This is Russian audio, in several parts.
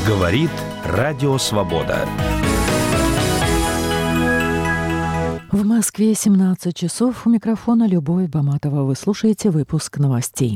Говорит Радио Свобода. В Москве 17 часов. У микрофона Любовь Баматова. Вы слушаете выпуск новостей.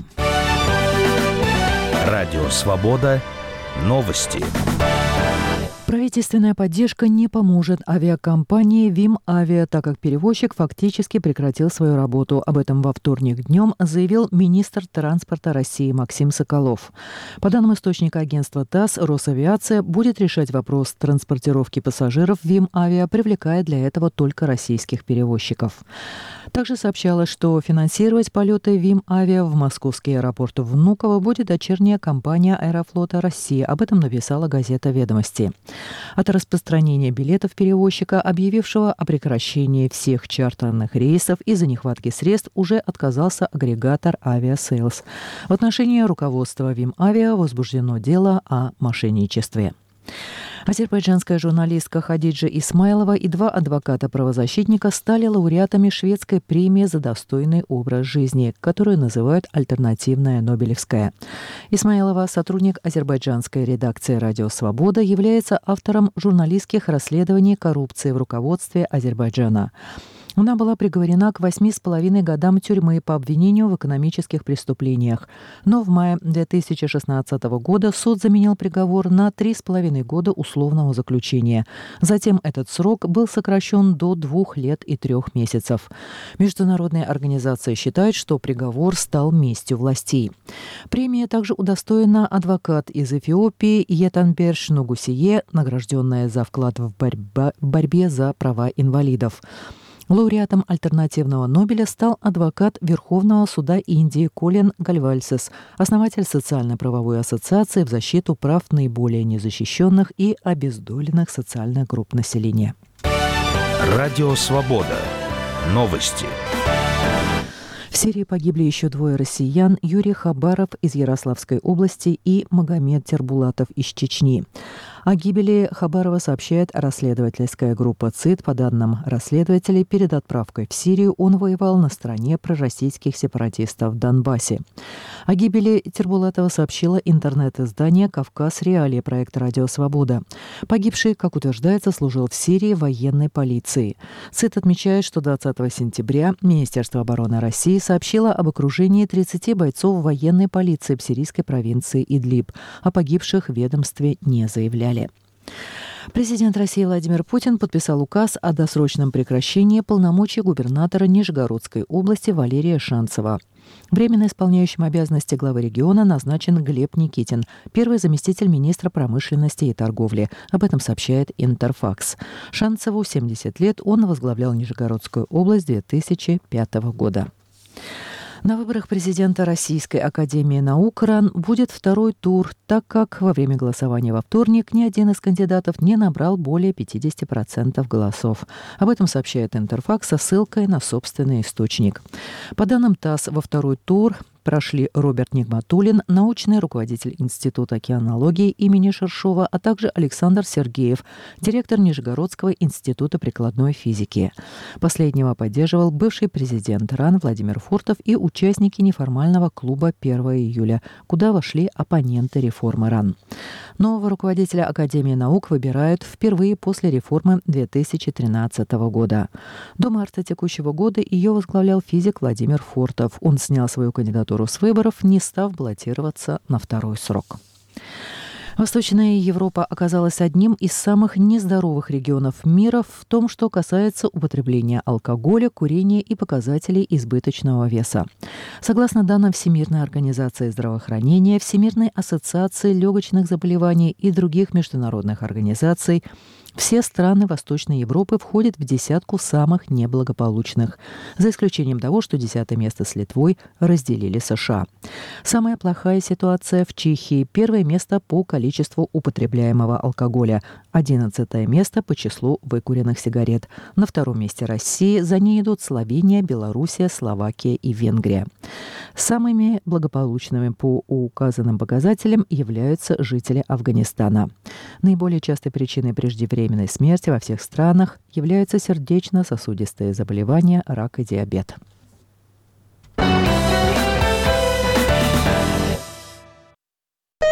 Радио Свобода. Новости. Правительственная поддержка не поможет авиакомпании ВИМ Авиа, так как перевозчик фактически прекратил свою работу. Об этом во вторник днем заявил министр транспорта России Максим Соколов. По данным источника агентства ТАСС, Росавиация будет решать вопрос транспортировки пассажиров ВИМ Авиа, привлекая для этого только российских перевозчиков. Также сообщалось, что финансировать полеты ВИМ Авиа в московский аэропорт Внуково будет дочерняя компания Аэрофлота России. Об этом написала газета «Ведомости». От распространения билетов перевозчика, объявившего о прекращении всех чартерных рейсов из-за нехватки средств, уже отказался агрегатор «Авиасейлс». В отношении руководства ВИМ Авиа возбуждено дело о мошенничестве. Азербайджанская журналистка Хадиджа Исмайлова и два адвоката-правозащитника стали лауреатами шведской премии за достойный образ жизни, которую называют «Альтернативная Нобелевская». Исмайлова, сотрудник азербайджанской редакции «Радио Свобода», является автором журналистских расследований коррупции в руководстве Азербайджана. Она была приговорена к 8,5 годам тюрьмы по обвинению в экономических преступлениях. Но в мае 2016 года суд заменил приговор на 3,5 года условного заключения. Затем этот срок был сокращен до 2 лет и 3 месяцев. Международные организации считают, что приговор стал местью властей. Премия также удостоена адвокат из Эфиопии Етанберш Нугусие, награжденная за вклад в борьбе за права инвалидов. Лауреатом альтернативного Нобеля стал адвокат Верховного суда Индии Колин Гальвальсес, основатель социально-правовой ассоциации в защиту прав наиболее незащищенных и обездоленных социальных групп населения. Радио Свобода. Новости. В Сирии погибли еще 2 россиян: Юрий Хабаров из Ярославской области и Магомед Тербулатов из Чечни. О гибели Хабарова сообщает расследовательская группа ЦИД. По данным расследователей, перед отправкой в Сирию он воевал на стороне пророссийских сепаратистов в Донбассе. О гибели Тербулатова сообщило интернет-издание «Кавказ Реалии», проект «Радио Свобода». Погибший, как утверждается, служил в Сирии в военной полиции. ЦИД отмечает, что 20 сентября Министерство обороны России сообщило об окружении 30 бойцов военной полиции в сирийской провинции Идлиб. О погибших в ведомстве не заявляли. Президент России Владимир Путин подписал указ о досрочном прекращении полномочий губернатора Нижегородской области Валерия Шанцева. Временно исполняющим обязанности главы региона назначен Глеб Никитин, первый заместитель министра промышленности и торговли. Об этом сообщает Интерфакс. Шанцеву 70 лет, он возглавлял Нижегородскую область с 2005 года. На выборах президента Российской академии наук РАН будет второй тур, так как во время голосования во вторник ни один из кандидатов не набрал более 50% голосов. Об этом сообщает Интерфакс со ссылкой на собственный источник. По данным ТАСС, во второй тур прошли Роберт Нигматуллин, научный руководитель Института океанологии имени Шершова, а также Александр Сергеев, директор Нижегородского института прикладной физики. Последнего поддерживал бывший президент РАН Владимир Фуртов и участники неформального клуба 1 июля, куда вошли оппоненты реформы РАН. Нового руководителя Академии наук выбирают впервые после реформы 2013 года. До марта текущего года ее возглавлял физик Владимир Фуртов. Он снял свою кандидатуру с выборов, не став баллотироваться на второй срок. Восточная Европа оказалась одним из самых нездоровых регионов мира в том, что касается употребления алкоголя, курения и показателей избыточного веса. Согласно данным Всемирной организации здравоохранения, Всемирной ассоциации легочных заболеваний и других международных организаций, все страны Восточной Европы входят в десятку самых неблагополучных, за исключением того, что 10-е место с Литвой разделили США. Самая плохая ситуация в Чехии. 1-е место по количеству употребляемого алкоголя, 11-е место по числу выкуренных сигарет. На 2-м месте России, за ней идут Словения, Белоруссия, Словакия и Венгрия. Самыми благополучными по указанным показателям являются жители Афганистана. Наиболее частой причиной преждевременной смерти во всех странах являются сердечно-сосудистые заболевания, рак и диабет.